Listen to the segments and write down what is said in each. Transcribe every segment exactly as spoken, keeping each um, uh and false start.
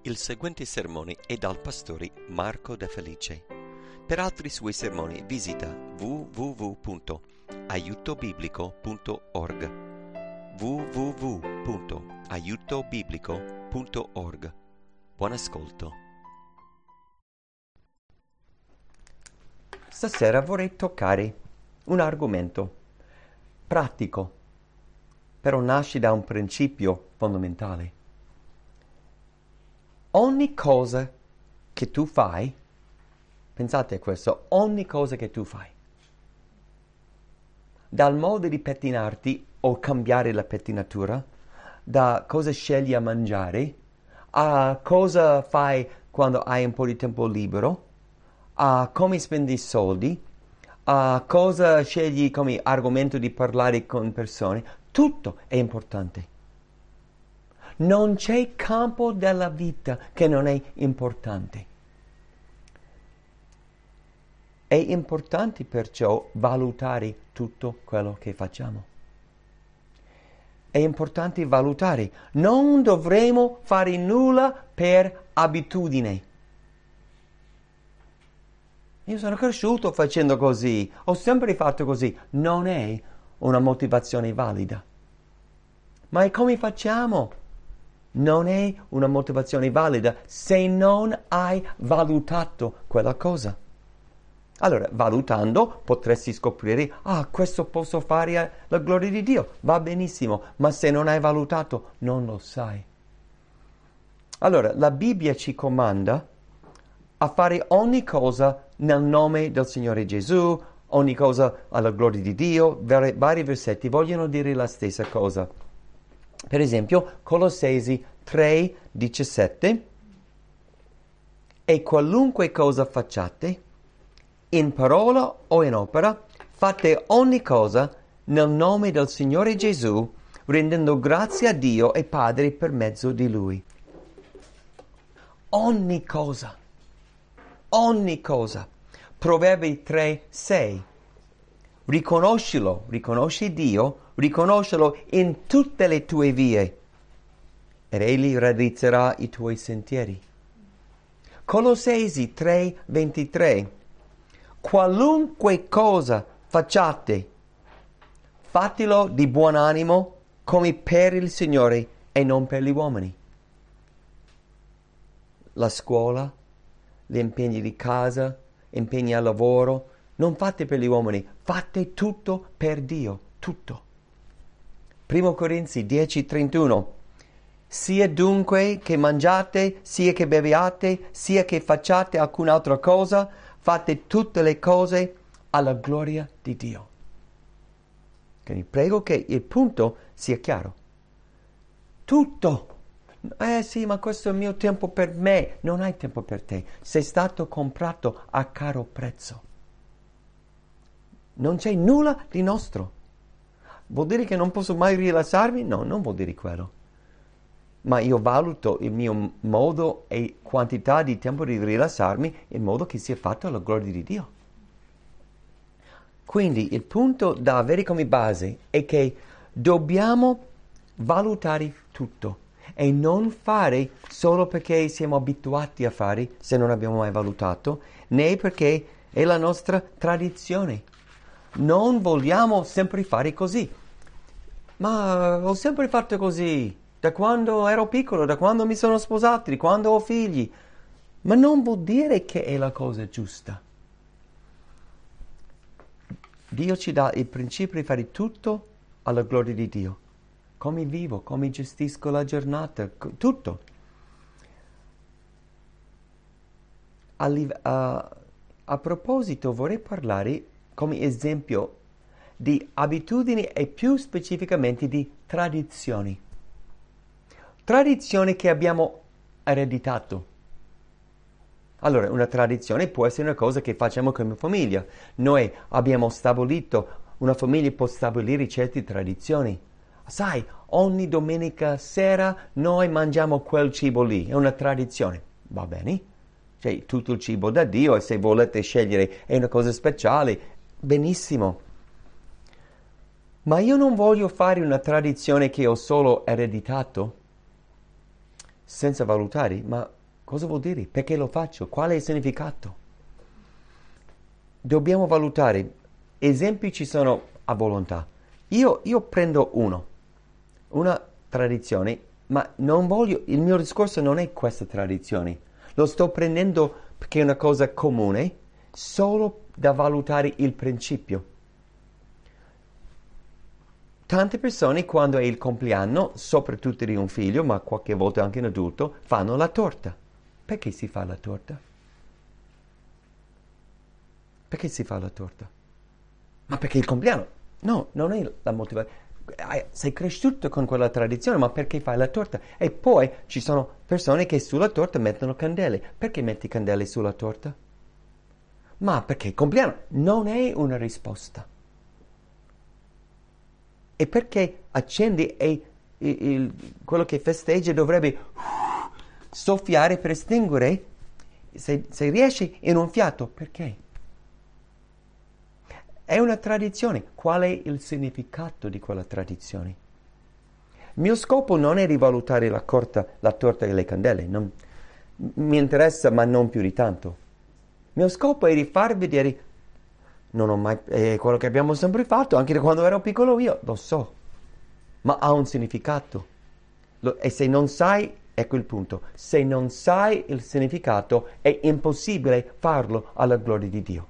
Il seguente sermone è dal pastore Marco De Felice. Per altri suoi sermoni visita w w w punto aiuto biblico punto org w w w punto aiuto biblico punto org. Buon ascolto. Stasera vorrei toccare un argomento pratico, però nasce da un principio fondamentale. Ogni cosa che tu fai, pensate a questo, ogni cosa che tu fai, dal modo di pettinarti o cambiare la pettinatura, da cosa scegli a mangiare, a cosa fai quando hai un po' di tempo libero, a come spendi i soldi, a cosa scegli come argomento di parlare con persone, tutto è importante. Non c'è campo della vita che non è importante. È importante perciò valutare tutto quello che facciamo. È importante valutare. Non dovremo fare nulla per abitudine. Io sono cresciuto facendo così, ho sempre fatto così. Non è una motivazione valida. Ma come facciamo? Non è una motivazione valida se non hai valutato quella cosa. Allora, valutando, potresti scoprire, ah, questo posso fare alla gloria di Dio, va benissimo, ma se non hai valutato, non lo sai. Allora, la Bibbia ci comanda a fare ogni cosa nel nome del Signore Gesù, ogni cosa alla gloria di Dio. Vari, vari versetti vogliono dire la stessa cosa. Per esempio, Colossesi tre diciassette, e qualunque cosa facciate, in parola o in opera, fate ogni cosa nel nome del Signore Gesù, rendendo grazie a Dio e Padre per mezzo di Lui. Ogni cosa, ogni cosa. Proverbi tre sei. Riconoscilo, riconosci Dio, riconoscilo in tutte le tue vie, ed Egli raddrizzerà i tuoi sentieri. Colossesi tre ventitré. Qualunque cosa facciate, fatelo di buon animo, come per il Signore e non per gli uomini. La scuola, gli impegni di casa, impegni al lavoro, non fate per gli uomini, fate tutto per Dio, tutto. Primo Corinzi dieci trentuno. Sia dunque che mangiate, sia che beviate, sia che facciate alcun'altra cosa, fate tutte le cose alla gloria di Dio. Quindi prego che il punto sia chiaro. Tutto. Eh sì, ma questo è il mio tempo per me. Non hai tempo per te. Sei stato comprato a caro prezzo. Non c'è nulla di nostro. Vuol dire che non posso mai rilassarmi? No, non vuol dire quello. Ma io valuto il mio modo e quantità di tempo di rilassarmi in modo che sia fatto alla gloria di Dio. Quindi il punto da avere come base è che dobbiamo valutare tutto e non fare solo perché siamo abituati a fare, se non abbiamo mai valutato, né perché è la nostra tradizione. Non vogliamo sempre fare così. Ma ho sempre fatto così. Da quando ero piccolo, da quando mi sono sposato, da quando ho figli. Ma non vuol dire che è la cosa giusta. Dio ci dà il principio di fare tutto alla gloria di Dio. Come vivo, come gestisco la giornata, tutto. A, a, a proposito, vorrei parlare come esempio di abitudini e più specificamente di tradizioni. Tradizioni che abbiamo ereditato. Allora, una tradizione può essere una cosa che facciamo come famiglia. Noi abbiamo stabilito, una famiglia può stabilire certe tradizioni. Sai, ogni domenica sera noi mangiamo quel cibo lì, è una tradizione. Va bene? C'è tutto il cibo da Dio e se volete scegliere è una cosa speciale, benissimo. Ma io non voglio fare una tradizione che ho solo ereditato. senza valutare, ma cosa vuol dire? Perché lo faccio? Qual è il significato? Dobbiamo valutare. Esempi ci sono a volontà. Io, io prendo uno, una tradizione, ma non voglio, il mio discorso non è questa tradizione. Lo sto prendendo perché è una cosa comune, solo da valutare il principio. Tante persone, quando è il compleanno, soprattutto di un figlio, ma qualche volta anche un adulto, fanno la torta. Perché si fa la torta? Perché si fa la torta? Ma perché il compleanno? No, non è la motivazione. Sei cresciuto con quella tradizione, ma perché fai la torta? E poi ci sono persone che sulla torta mettono candele. Perché metti candele sulla torta? Ma perché il compleanno? Non è una risposta. E perché accendi e il, il, quello che festeggia dovrebbe uh, soffiare per estinguere? Se, se riesci in un fiato, perché? È una tradizione. Qual è il significato di quella tradizione? Il mio scopo non è rivalutare la, corta, la torta e le candele. Non, mi interessa, ma non più di tanto. Il mio scopo è di far vedere, non ho mai, è quello che abbiamo sempre fatto, anche da quando ero piccolo io, lo so, ma ha un significato. Lo, e se non sai, ecco il punto, se non sai il significato è impossibile farlo alla gloria di Dio.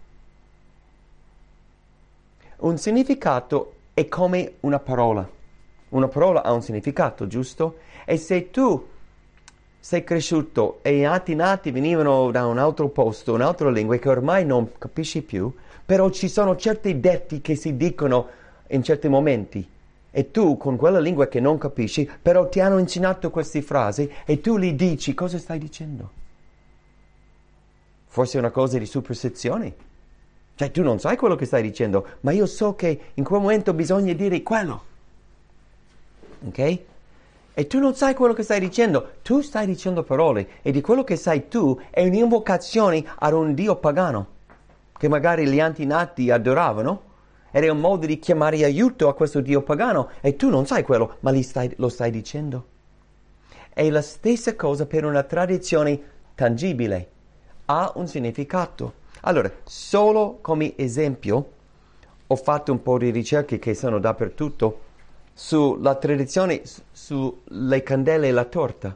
Un significato è come una parola. Una parola ha un significato, giusto? E se tu sei cresciuto e i nati nati venivano da un altro posto, un'altra lingua che ormai non capisci più, però ci sono certi detti che si dicono in certi momenti e tu con quella lingua che non capisci, però ti hanno insegnato queste frasi e tu li dici, cosa stai dicendo? Forse è una cosa di superstizione? Cioè tu non sai quello che stai dicendo, ma io so che in quel momento bisogna dire quello. Ok? E tu non sai quello che stai dicendo, tu stai dicendo parole e di quello che sai tu è un'invocazione ad un dio pagano che magari gli antenati adoravano. Era un modo di chiamare aiuto a questo dio pagano e tu non sai quello, ma li stai, lo stai dicendo. È la stessa cosa per una tradizione tangibile, ha un significato. Allora, solo come esempio, ho fatto un po' di ricerche che sono dappertutto sulla tradizione, sulle candele e la torta.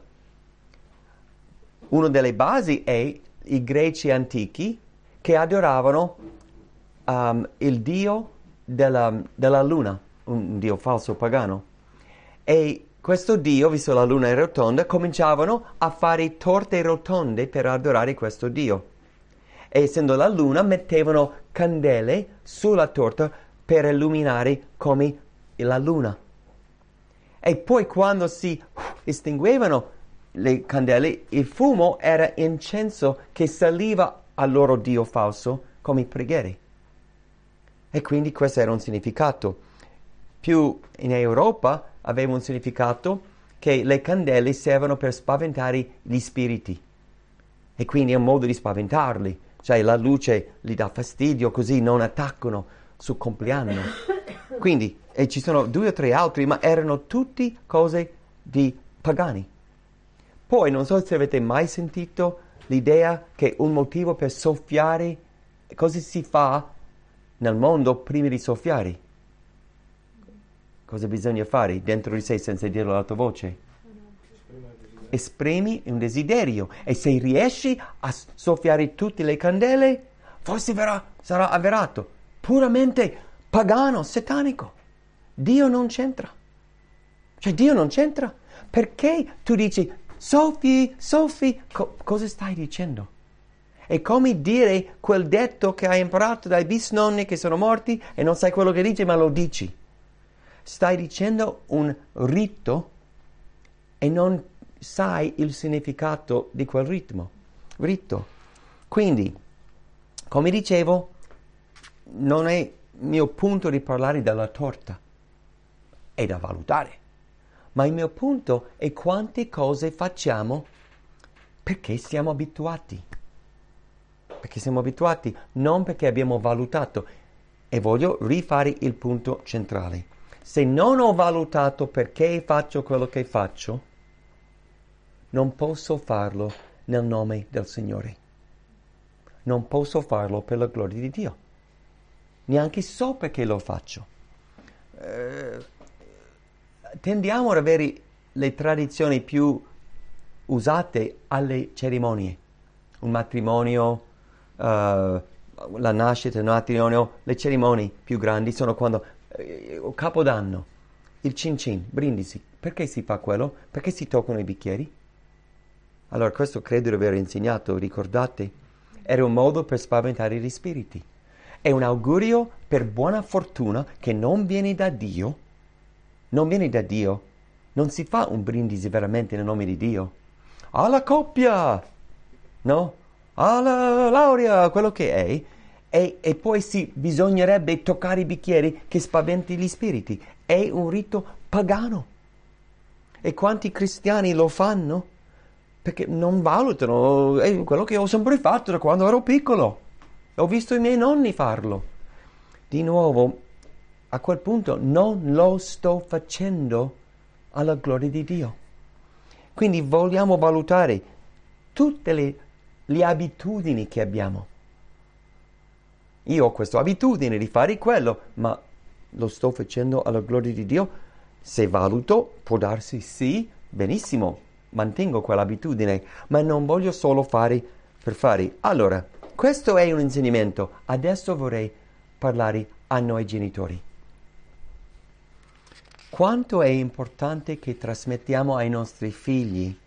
Una delle basi è i greci antichi che adoravano um, il dio della, della luna, un dio falso pagano. E questo dio, visto la luna è rotonda, cominciavano a fare torte rotonde per adorare questo dio. E essendo la luna, mettevano candele sulla torta per illuminare come la luna. E poi quando si estinguevano le candele, il fumo era incenso che saliva al loro dio falso come preghiere. E quindi questo era un significato. Più in Europa aveva un significato che le candele servono per spaventare gli spiriti. E quindi è un modo di spaventarli. Cioè la luce gli dà fastidio, così non attaccano sul compleanno. Quindi, e ci sono due o tre altri, ma erano tutti cose di pagani. Poi, non so se avete mai sentito l'idea che un motivo per soffiare, cosa si fa nel mondo prima di soffiare? Cosa bisogna fare dentro di sé senza dirlo ad alta voce? Esprimi un desiderio e se riesci a soffiare tutte le candele, forse verrà, sarà avverato. Puramente pagano, satanico. Dio non c'entra. Cioè Dio non c'entra. Perché tu dici, soffi, soffi, co- cosa stai dicendo? È come dire quel detto che hai imparato dai bisnonni che sono morti e non sai quello che dici, ma lo dici. Stai dicendo un rito e non sai il significato di quel ritmo, rito. Quindi, come dicevo, non è mio punto di parlare della torta, è da valutare, ma il mio punto è quante cose facciamo perché siamo abituati, perché siamo abituati, non perché abbiamo valutato. E voglio rifare il punto centrale. Se non ho valutato perché faccio quello che faccio, non posso farlo nel nome del Signore. Non posso farlo per la gloria di Dio. Neanche so perché lo faccio. Eh, tendiamo ad avere le tradizioni più usate alle cerimonie. Un matrimonio, uh, la nascita, il matrimonio, le cerimonie più grandi sono quando eh, Capodanno, il cin cin, brindisi. Perché si fa quello? Perché si toccano i bicchieri? Allora questo credo di aver insegnato, ricordate? Era un modo per spaventare gli spiriti. È un augurio per buona fortuna che non viene da Dio. Non viene da Dio. Non si fa un brindisi veramente nel nome di Dio. Alla coppia! No? Alla laurea, quello che è. E, e poi sì, bisognerebbe toccare i bicchieri che spaventi gli spiriti. È un rito pagano. E quanti cristiani lo fanno? Perché non valutano. È quello che ho sempre fatto da quando ero piccolo. Ho visto i miei nonni farlo. Di nuovo, a quel punto non lo sto facendo alla gloria di Dio. Quindi vogliamo valutare tutte le, le abitudini che abbiamo. Io ho questa abitudine di fare quello, ma lo sto facendo alla gloria di Dio? Se valuto, può darsi sì, benissimo, mantengo quell'abitudine, ma non voglio solo fare per fare. Allora, questo è un insegnamento. Adesso vorrei parlare a noi genitori. Quanto è importante che trasmettiamo ai nostri figli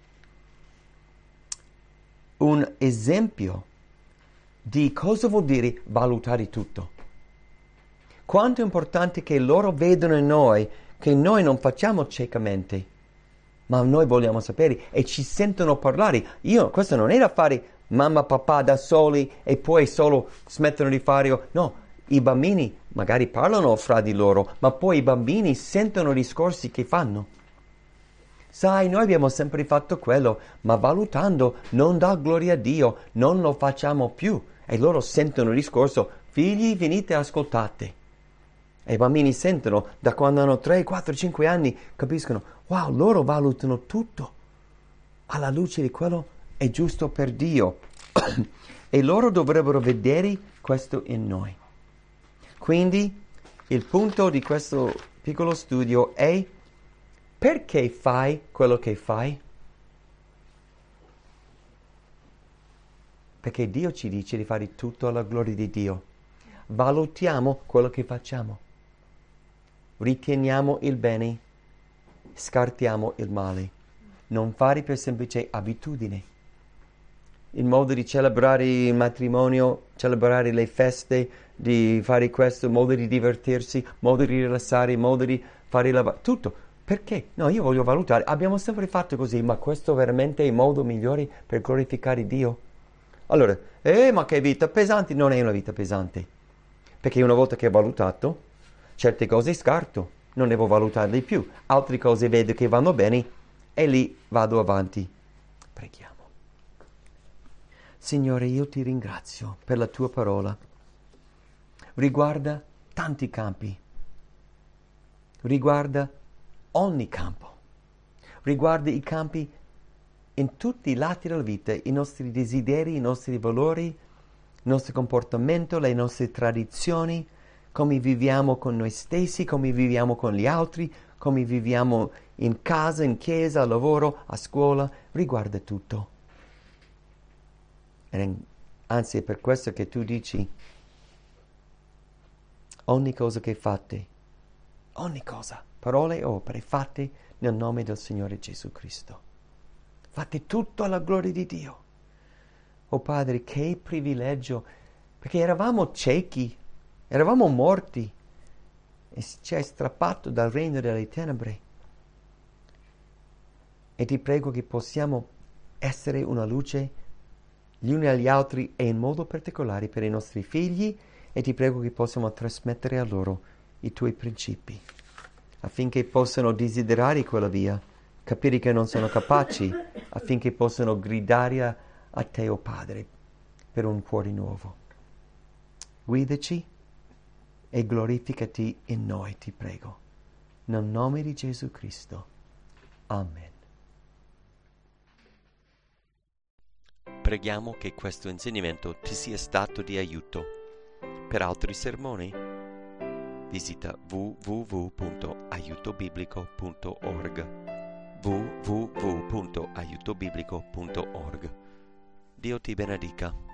un esempio di cosa vuol dire valutare tutto. Quanto è importante che loro vedano in noi che noi non facciamo ciecamente, ma noi vogliamo sapere e ci sentono parlare. Io, questo non è da fare mamma, papà da soli e poi solo smettono di fare. No, i bambini magari parlano fra di loro, ma poi i bambini sentono i discorsi che fanno. Sai, noi abbiamo sempre fatto quello, ma valutando non dà gloria a Dio, non lo facciamo più. E loro sentono il discorso, figli venite ascoltate. E i bambini sentono, da quando hanno tre, quattro, cinque anni, capiscono, wow, loro valutano tutto. Alla luce di quello è giusto per Dio. E loro dovrebbero vedere questo in noi. Quindi, il punto di questo piccolo studio è: perché fai quello che fai? Perché Dio ci dice di fare tutto alla gloria di Dio. Valutiamo quello che facciamo. Riteniamo il bene, scartiamo il male. Non fare per semplice abitudine. Il modo di celebrare il matrimonio, celebrare le feste, di fare questo, modo di divertirsi, modo di rilassare, modo di fare la... tutto. Perché? No, io voglio valutare. Abbiamo sempre fatto così, ma questo veramente è il modo migliore per glorificare Dio? Allora, eh, ma che vita pesante? Non è una vita pesante. Perché una volta che ho valutato, certe cose scarto, non devo valutarle più. Altre cose vedo che vanno bene e lì vado avanti. Preghiamo. Signore, io ti ringrazio per la tua parola. Riguarda tanti campi. Riguarda ogni campo. Riguarda i campi in tutti i lati della vita, i nostri desideri, i nostri valori, il nostro comportamento, le nostre tradizioni, come viviamo con noi stessi, come viviamo con gli altri, come viviamo in casa, in chiesa, al lavoro, a scuola, riguarda tutto. E anzi, è per questo che tu dici, ogni cosa che fate, ogni cosa, parole e opere, fate nel nome del Signore Gesù Cristo. Fate tutto alla gloria di Dio. Oh Padre, che privilegio, perché eravamo ciechi, eravamo morti e ci hai strappato dal regno delle tenebre. E ti prego che possiamo essere una luce gli uni agli altri e in modo particolare per i nostri figli, e ti prego che possiamo trasmettere a loro i tuoi principi, affinché possano desiderare quella via, capire che non sono capaci, affinché possano gridare a, a te, o oh Padre, per un cuore nuovo. Guidaci e glorificati in noi, ti prego. Nel nome di Gesù Cristo. Amen. Preghiamo che questo insegnamento ti sia stato di aiuto. Per altri sermoni visita w w w punto aiuto biblico punto org w w w punto aiuto biblico punto org. Dio ti benedica.